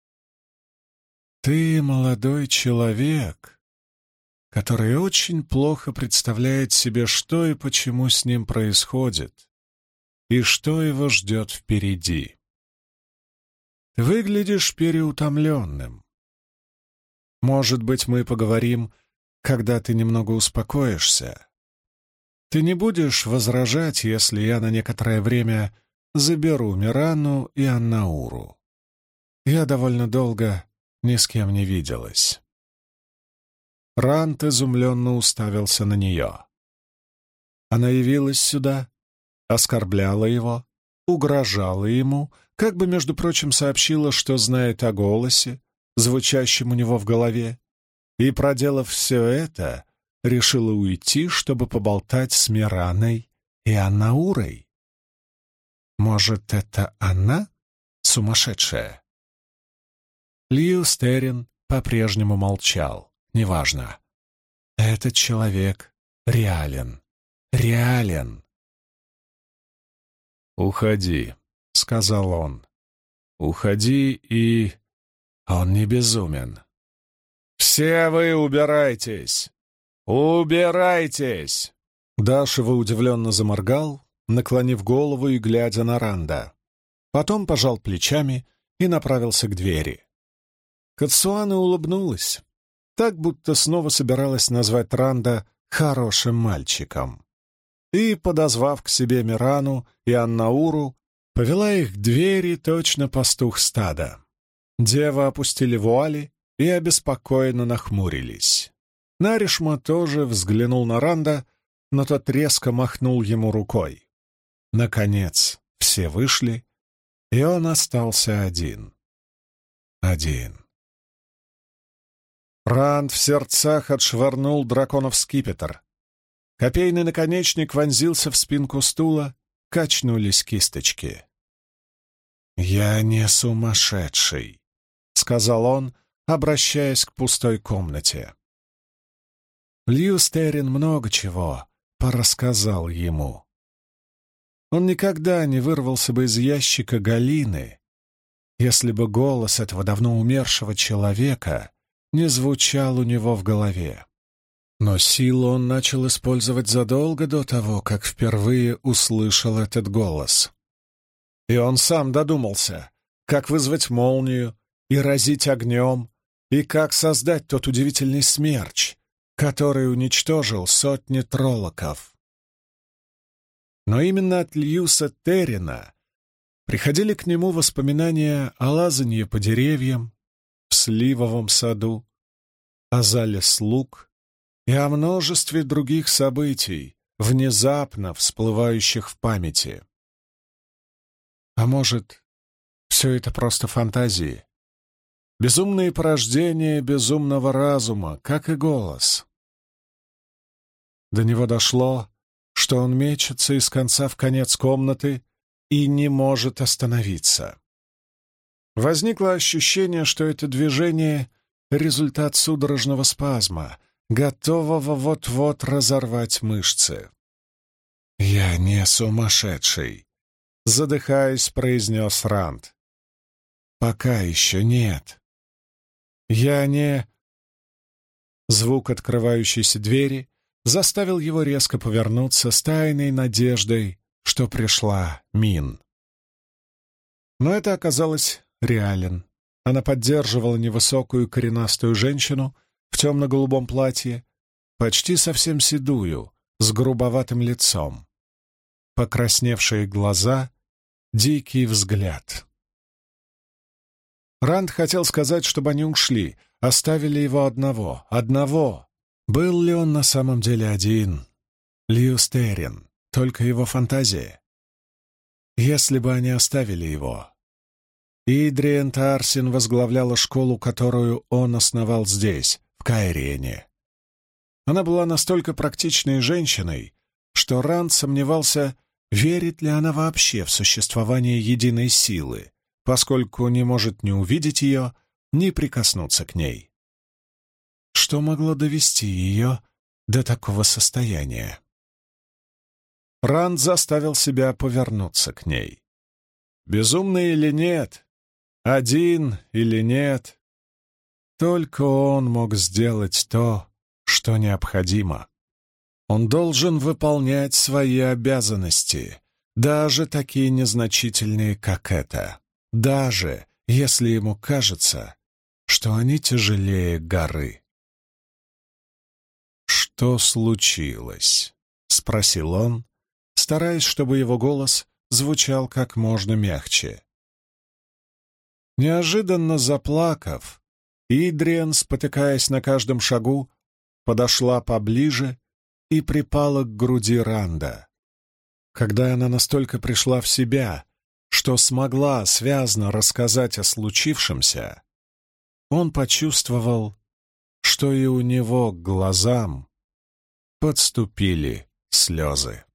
«Ты молодой человек, который очень плохо представляет себе, что и почему с ним происходит, и что его ждет впереди. Ты выглядишь переутомленным. Может быть, мы поговорим, когда ты немного успокоишься. Ты не будешь возражать, если я на некоторое время заберу Мирану и Аннауру. Я довольно долго ни с кем не виделась». Ранд изумленно уставился на нее. Она явилась сюда, оскорбляла его, угрожала ему, как бы, между прочим, сообщила, что знает о голосе, звучащем у него в голове, и, проделав все это, решила уйти, чтобы поболтать с Мираной и Аннаурой. Может, это она сумасшедшая? Лью Стерин по-прежнему молчал. Неважно. Этот человек реален. Реален. «Уходи», — сказал он. «Уходи и...» Он не безумен. «Все вы убирайтесь! Убирайтесь!» Дашева удивленно заморгал, наклонив голову и глядя на Ранда. Потом пожал плечами и направился к двери. Кацуане улыбнулась, так будто снова собиралась назвать Ранда «хорошим мальчиком». И, подозвав к себе Мирану и Аннауру, повела их к двери точно пастух стада. Девы опустили вуали и обеспокоенно нахмурились. Наришма тоже взглянул на Ранда, но тот резко махнул ему рукой. Наконец, все вышли, и он остался один. Один. Ранд в сердцах отшвырнул драконов скипетр. Копейный наконечник вонзился в спинку стула, качнулись кисточки. «Я не сумасшедший», — сказал он, обращаясь к пустой комнате. Льюис Террин много чего порассказал ему. Он никогда не вырвался бы из ящика Галины, если бы голос этого давно умершего человека не звучал у него в голове. Но силу он начал использовать задолго до того, как впервые услышал этот голос. И он сам додумался, как вызвать молнию и разить огнем, и как создать тот удивительный смерч, который уничтожил сотни троллоков. Но именно от Льюиса Террина приходили к нему воспоминания о лазанье по деревьям, в сливовом саду, о зале слуг и о множестве других событий, внезапно всплывающих в памяти. А может, все это просто фантазии? Безумные порождения безумного разума, как и голос. До него дошло, что он мечется из конца в конец комнаты и не может остановиться. Возникло ощущение, что это движение — результат судорожного спазма, готового вот-вот разорвать мышцы. «Я не сумасшедший», — задыхаясь, произнес Ранд. «Пока еще нет. Я не...» Звук открывающейся двери заставил его резко повернуться с тайной надеждой, что пришла Мин. Но это оказалось реален. Она поддерживала невысокую коренастую женщину в темно-голубом платье, почти совсем седую, с грубоватым лицом. Покрасневшие глаза, дикий взгляд. Ранд хотел сказать, чтобы они ушли, оставили его одного. Был ли он на самом деле один? Льюис Террин, только его фантазия. Если бы они оставили его. Идриен Таарсин возглавляла школу, которую он основал здесь, в Кайриене. Она была настолько практичной женщиной, что Ранд сомневался, верит ли она вообще в существование единой силы, поскольку не может ни увидеть ее, ни прикоснуться к ней. Что могло довести ее до такого состояния? Ранд заставил себя повернуться к ней. Безумный или нет, один или нет, только он мог сделать то, что необходимо. Он должен выполнять свои обязанности, даже такие незначительные, как это, даже если ему кажется, что они тяжелее горы. «Что случилось?» — спросил он, стараясь, чтобы его голос звучал как можно мягче. Неожиданно заплакав, Идриен, спотыкаясь на каждом шагу, подошла поближе и припала к груди Ранда. Когда она настолько пришла в себя, что смогла связно рассказать о случившемся, он почувствовал, что и у него к глазам подступили слезы.